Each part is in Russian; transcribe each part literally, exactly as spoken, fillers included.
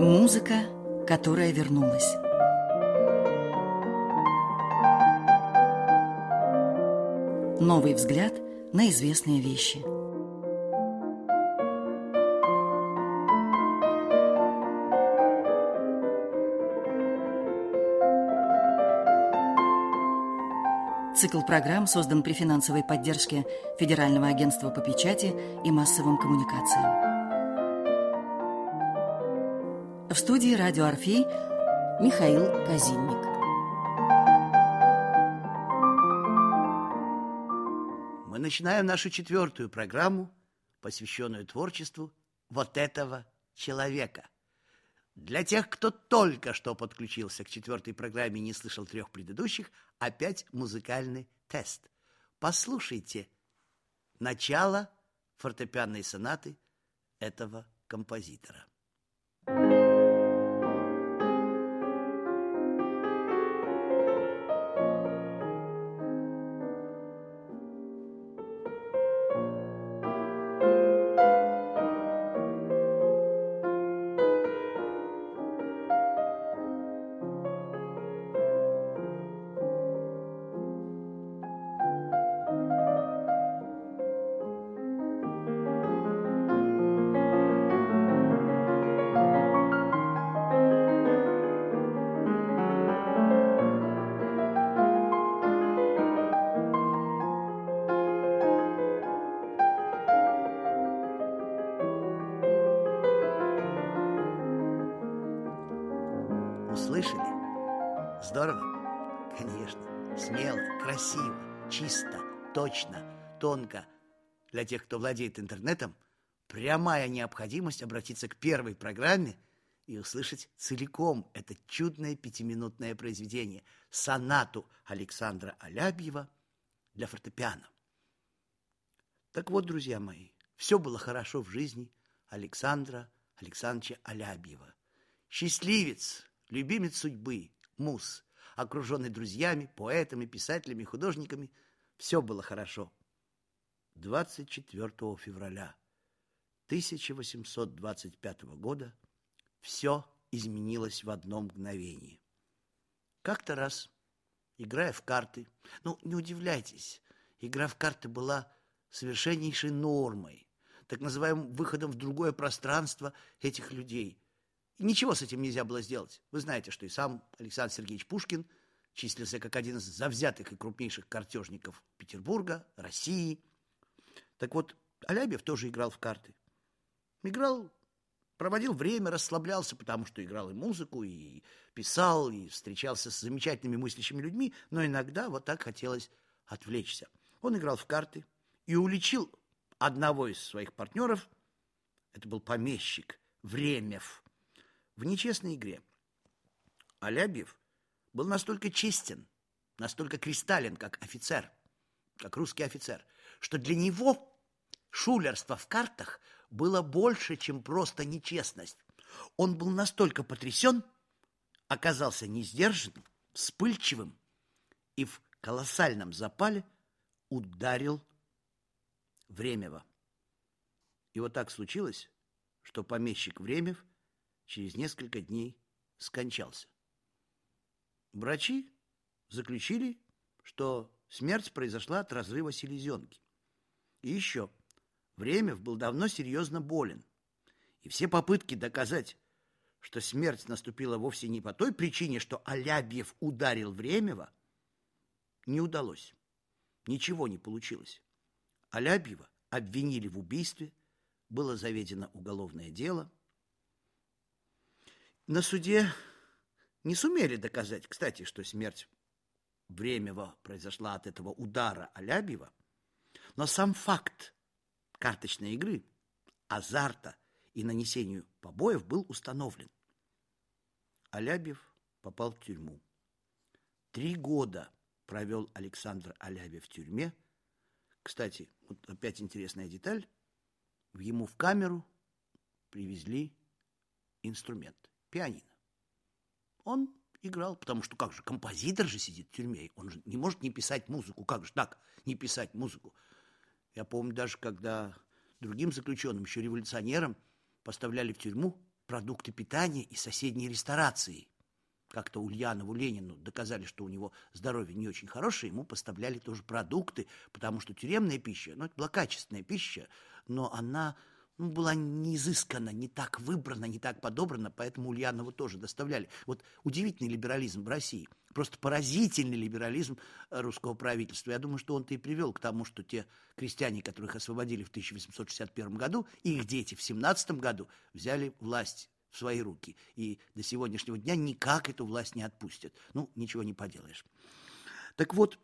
Музыка, которая вернулась. Новый взгляд на известные вещи. Цикл программ создан при финансовой поддержке Федерального агентства по печати и массовым коммуникациям. В студии «Радио Орфей» Михаил Казинник. Мы начинаем нашу четвертую программу, посвященную творчеству вот этого человека. Для тех, кто только что подключился к четвертой программе и не слышал трех предыдущих, опять музыкальный тест. Послушайте начало фортепианной сонаты этого композитора. Услышали? Здорово? Конечно. Смело, красиво, чисто, точно, тонко. Для тех, кто владеет интернетом, прямая необходимость обратиться к первой программе и услышать целиком это чудное пятиминутное произведение, сонату Александра Алябьева для фортепиано. Так вот, друзья мои, все было хорошо в жизни Александра Александровича Алябьева. Счастливец, любимец судьбы, муз, окруженный друзьями, поэтами, писателями, художниками. Все было хорошо. двадцать четвёртого февраля тысяча восемьсот двадцать пятого года все изменилось в одно мгновение. Как-то раз, играя в карты, ну, не удивляйтесь, игра в карты была совершеннейшей нормой, так называемым выходом в другое пространство этих людей. И ничего с этим нельзя было сделать. Вы знаете, что и сам Александр Сергеевич Пушкин числился как один из завзятых и крупнейших картежников Петербурга, России. Так вот, Алябьев тоже играл в карты. Играл, проводил время, расслаблялся, потому что играл и музыку, и писал, и встречался с замечательными мыслящими людьми, но иногда вот так хотелось отвлечься. Он играл в карты и уличил одного из своих партнеров, это был помещик Времев, в нечестной игре. Алябьев был настолько честен, настолько кристаллен, как офицер, как русский офицер, что для него шулерство в картах было больше, чем просто нечестность. Он был настолько потрясен, оказался несдержанным, вспыльчивым и в колоссальном запале ударил Времева. И вот так случилось, что помещик Времев через несколько дней скончался. Врачи заключили, что смерть произошла от разрыва селезенки. И еще, Времев был давно серьезно болен. И все попытки доказать, что смерть наступила вовсе не по той причине, что Алябьев ударил Времева, не удалось. Ничего не получилось. Алябьева обвинили в убийстве, было заведено уголовное дело. На суде не сумели доказать, кстати, что смерть Времева произошла от этого удара Алябьева, но сам факт карточной игры, азарта и нанесению побоев был установлен. Алябьев попал в тюрьму. Три года провел Александр Алябьев в тюрьме. Кстати, вот опять интересная деталь. Ему в камеру привезли инструмент, пианино. Он играл, потому что как же, композитор же сидит в тюрьме, он же не может не писать музыку, как же так, не писать музыку. Я помню даже, когда другим заключенным, еще революционерам, поставляли в тюрьму продукты питания из соседней ресторации. Как-то Ульянову Ленину доказали, что у него здоровье не очень хорошее, ему поставляли тоже продукты, потому что тюремная пища, ну, это была качественная пища, но она ну, была не изысканна, не так выбрана, не так подобрана, поэтому Ульянову тоже доставляли. Вот удивительный либерализм в России, просто поразительный либерализм русского правительства. Я думаю, что он-то и привел к тому, что те крестьяне, которых освободили в тысяча восемьсот шестьдесят первом году, и их дети в семнадцатом году взяли власть в свои руки. И до сегодняшнего дня никак эту власть не отпустят. Ну, ничего не поделаешь. Так вот,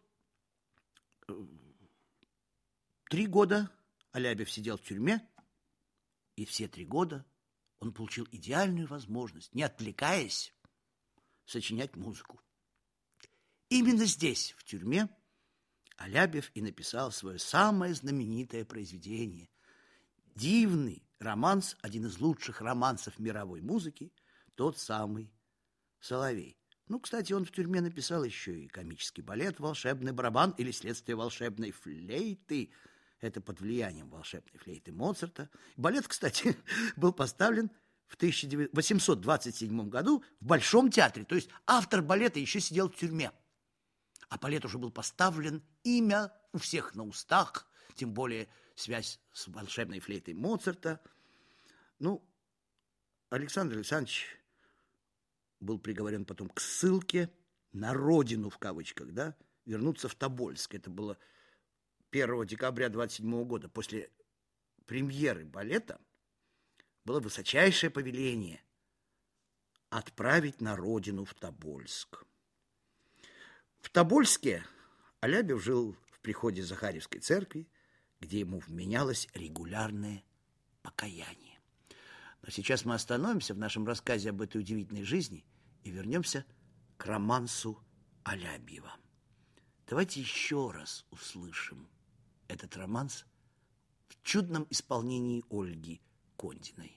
три года Алябьев сидел в тюрьме, и все три года он получил идеальную возможность, не отвлекаясь, сочинять музыку. Именно здесь, в тюрьме, Алябьев и написал свое самое знаменитое произведение. Дивный романс, один из лучших романсов мировой музыки, тот самый «Соловей». Ну, кстати, он в тюрьме написал еще и комический балет «Волшебный барабан» или «Следствие волшебной флейты». Это под влиянием волшебной флейты Моцарта. Балет, кстати, был поставлен в тысяча восемьсот двадцать седьмом году в Большом театре. То есть автор балета еще сидел в тюрьме. А балет уже был поставлен, имя у всех на устах, тем более связь с волшебной флейтой Моцарта. Ну, Александр Александрович был приговорен потом к ссылке на родину, в кавычках, да, вернуться в Тобольск. Это было первого декабря двадцать седьмого года. После премьеры балета было высочайшее повеление отправить на родину в Тобольск. В Тобольске Алябьев жил в приходе Захарьевской церкви, где ему вменялось регулярное покаяние. Но сейчас мы остановимся в нашем рассказе об этой удивительной жизни и вернемся к романсу Алябьева. Давайте еще раз услышим этот романс в чудном исполнении Ольги Кондиной.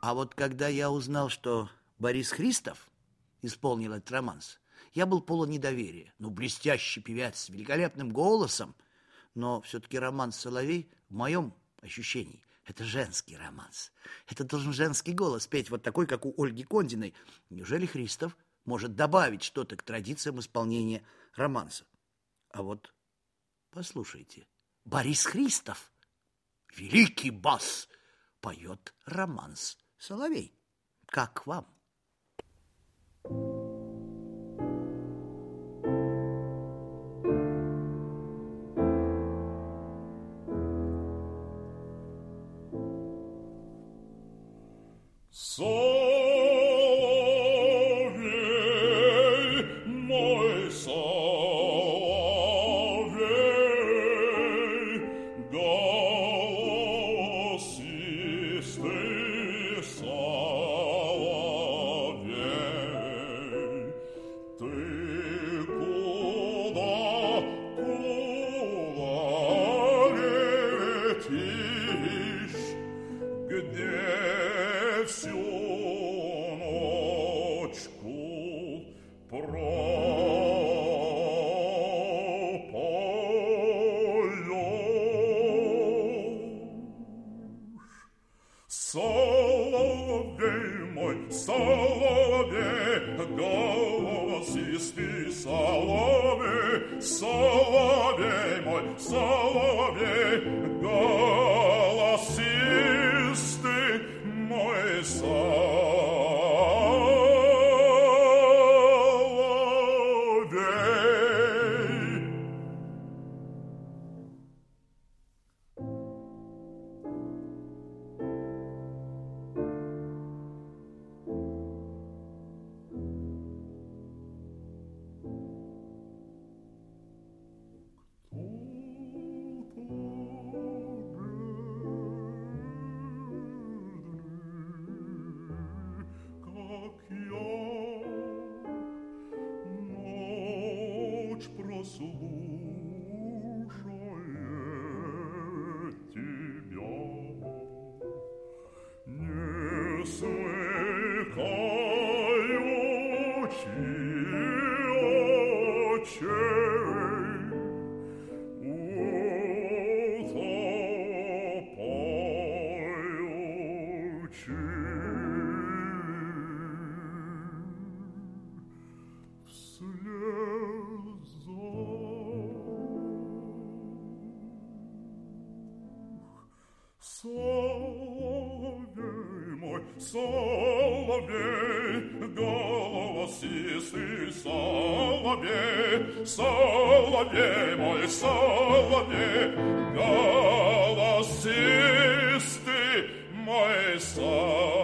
А вот когда я узнал, что Борис Христов исполнил этот романс, я был полон недоверия. Ну, блестящий певец с великолепным голосом, но все-таки романс «Соловей» в моем ощущении – это женский романс. Это должен женский голос петь, вот такой, как у Ольги Кондиной. Неужели Христов может добавить что-то к традициям исполнения романса? А вот послушайте, Борис Христов, великий бас, поет романс «Соловей». Как вам? Соловей, мой соловей, голосистый соловей, ты куда, куда летишь, где всю ночку пропоешь. Соловей мой, соловей, голосистый соловей, соловей мой, соловей, голосистый мой соловей. Прослушает тебя, не смыкаючи очей, утопаючи в Соловей мой, соловей, голосистый соловей, соловей мой, соловей, голосистый мой соловей.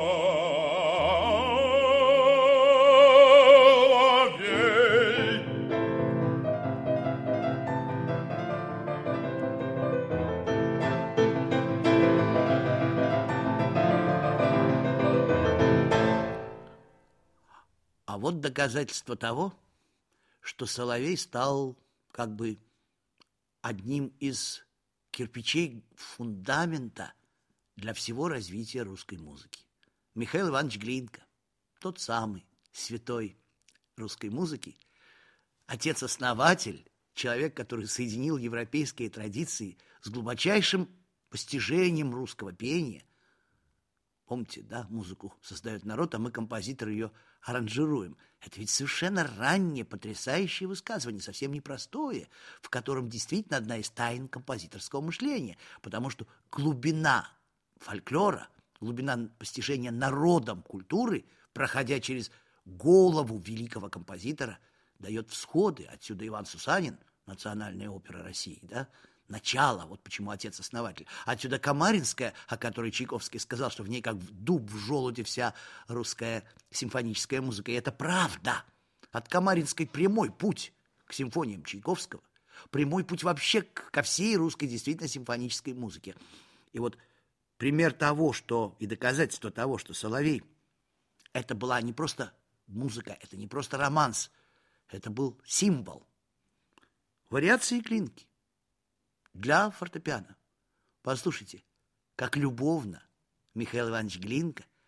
А вот доказательство того, что Соловей стал как бы одним из кирпичей фундамента для всего развития русской музыки. Михаил Иванович Глинка, тот самый святой русской музыки, отец-основатель, человек, который соединил европейские традиции с глубочайшим постижением русского пения. Помните, да, музыку создает народ, а мы, композиторы, ее аранжируем. Это ведь совершенно раннее, потрясающее высказывание, совсем непростое, в котором действительно одна из тайн композиторского мышления, потому что глубина фольклора, глубина постижения народом культуры, проходя через голову великого композитора, дает всходы. Отсюда Иван Сусанин, национальная опера России, да, начало, вот почему отец-основатель. Отсюда Камаринская, о которой Чайковский сказал, что в ней как дуб в желуде вся русская симфоническая музыка. И это правда. От Камаринской прямой путь к симфониям Чайковского, прямой путь вообще ко всей русской действительно симфонической музыке. И вот пример того, что, и доказательство того, что Соловей — это была не просто музыка, это не просто романс, это был символ. Вариации Глинки для фортепиано. Послушайте, как любовно Михаил Иванович Глинка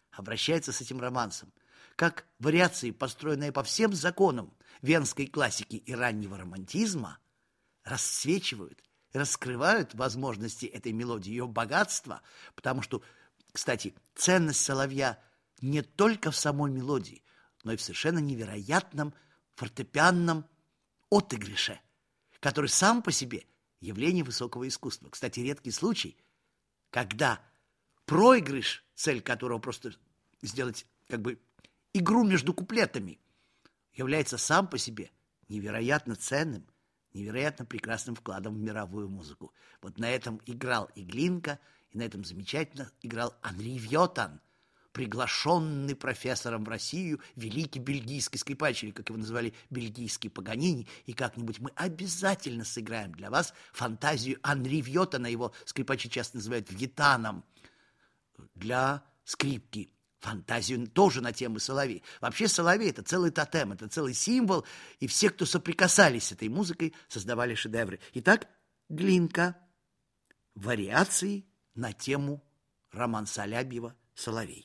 обращается с этим романсом, как вариации, построенные по всем законам венской классики и раннего романтизма, расцвечивают, раскрывают возможности этой мелодии, ее богатство, потому что, кстати, ценность соловья не только в самой мелодии, но и в совершенно невероятном фортепианном отыгрыше, который сам по себе явление высокого искусства. Кстати, редкий случай, когда проигрыш, цель которого просто сделать как бы игру между куплетами, является сам по себе невероятно ценным, невероятно прекрасным вкладом в мировую музыку. Вот на этом играл и Глинка, и на этом замечательно играл Анри Вьотан, приглашенный профессором в Россию, великий бельгийский скрипач, или, как его называли, бельгийский Паганини, и как-нибудь мы обязательно сыграем для вас фантазию Анри Вьотана, его скрипачи часто называют вьетаном, для скрипки. Фантазию тоже на тему соловей. Вообще соловей — это целый тотем, это целый символ, и все, кто соприкасались с этой музыкой, создавали шедевры. Итак, Глинка. Вариации на тему романса Алябьева «Соловей».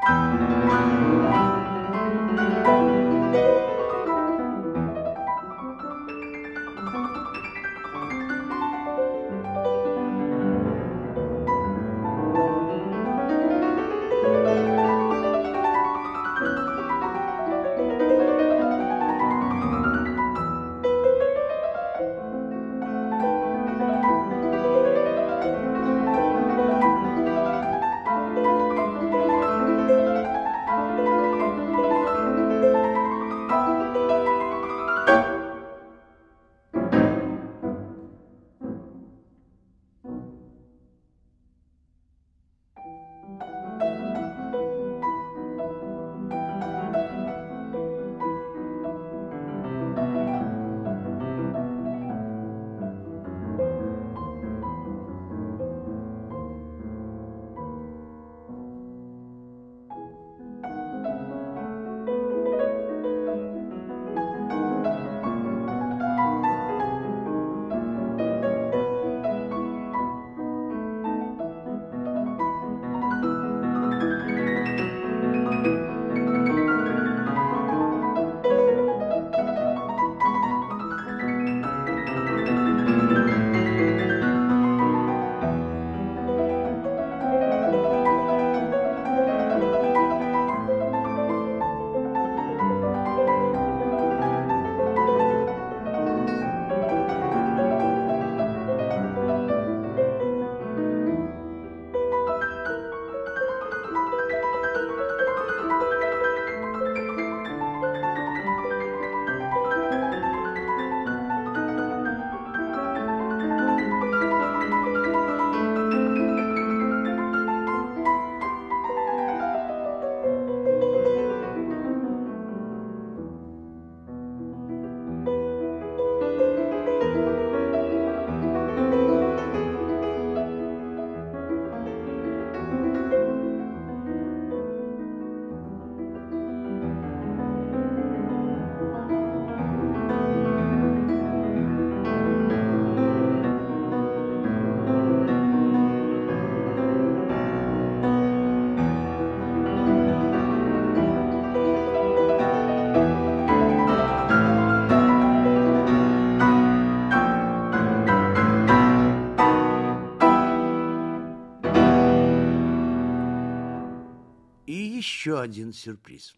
еще один сюрприз.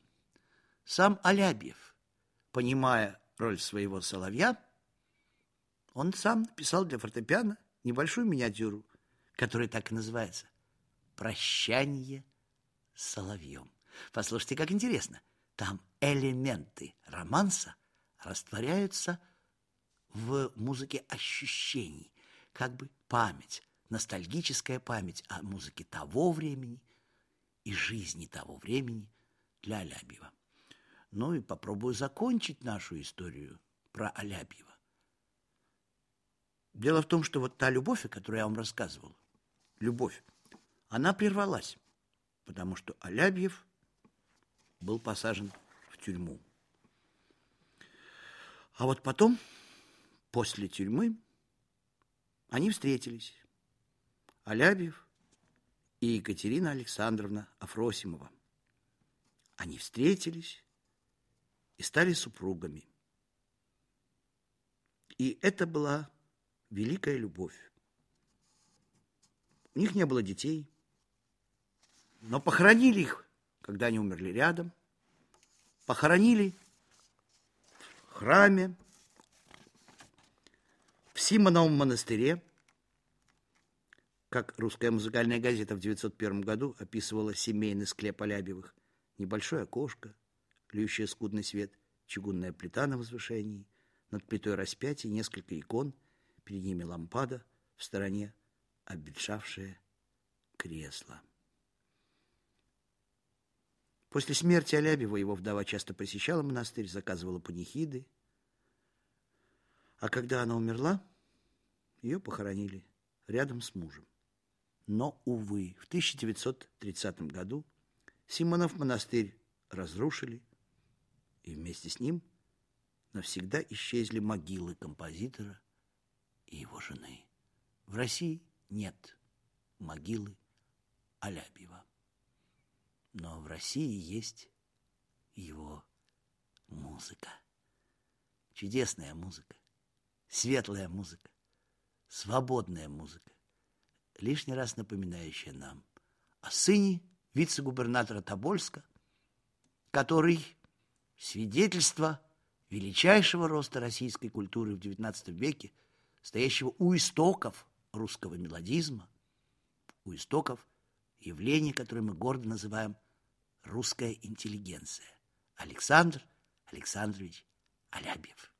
Сам Алябьев, понимая роль своего соловья, он сам написал для фортепиано небольшую миниатюру, которая так и называется «Прощание с соловьем». Послушайте, как интересно. Там элементы романса растворяются в музыке ощущений, как бы память, ностальгическая память о музыке того времени и жизни того времени для Алябьева. Ну и попробую закончить нашу историю про Алябьева. Дело в том, что вот та любовь, о которой я вам рассказывал, любовь, она прервалась, потому что Алябьев был посажен в тюрьму. А вот потом, после тюрьмы, они встретились. Алябьев и Екатерина Александровна Афросимова. Они встретились и стали супругами. И это была великая любовь. У них не было детей, но похоронили их, когда они умерли рядом. Похоронили в храме, в Симоновом монастыре, как «Русская музыкальная газета» в девятьсот первом году описывала семейный склеп Алябьевых. Небольшое окошко, льющее скудный свет, чугунная плита на возвышении, над плитой распятие, несколько икон, перед ними лампада, в стороне обветшавшее кресло. После смерти Алябьева его вдова часто посещала монастырь, заказывала панихиды. А когда она умерла, ее похоронили рядом с мужем. Но, увы, в тысяча девятьсот тридцатом году Симонов монастырь разрушили, и вместе с ним навсегда исчезли могилы композитора и его жены. В России нет могилы Алябьева. Но в России есть его музыка. Чудесная музыка, светлая музыка, свободная музыка, лишний раз напоминающая нам о сыне вице-губернатора Тобольска, который свидетельство величайшего роста российской культуры в девятнадцатом веке, стоящего у истоков русского мелодизма, у истоков явления, которое мы гордо называем русская интеллигенция. Александр Александрович Алябьев.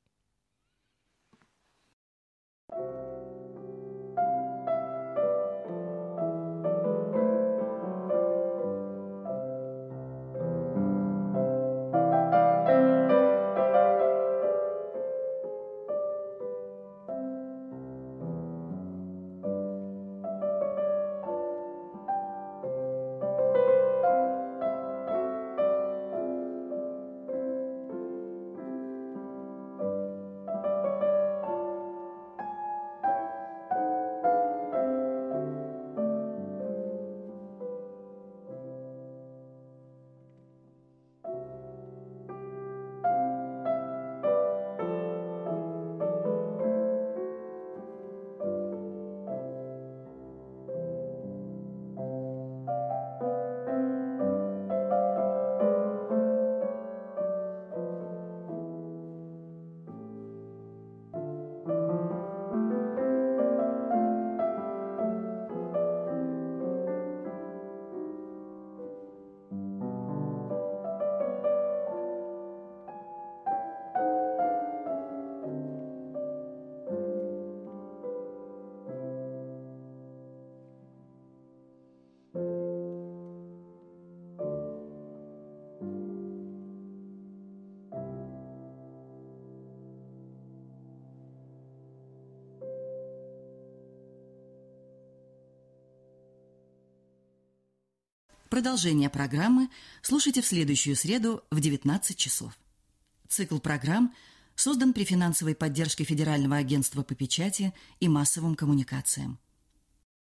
Продолжение программы слушайте в следующую среду в девятнадцать часов. Цикл программ создан при финансовой поддержке Федерального агентства по печати и массовым коммуникациям.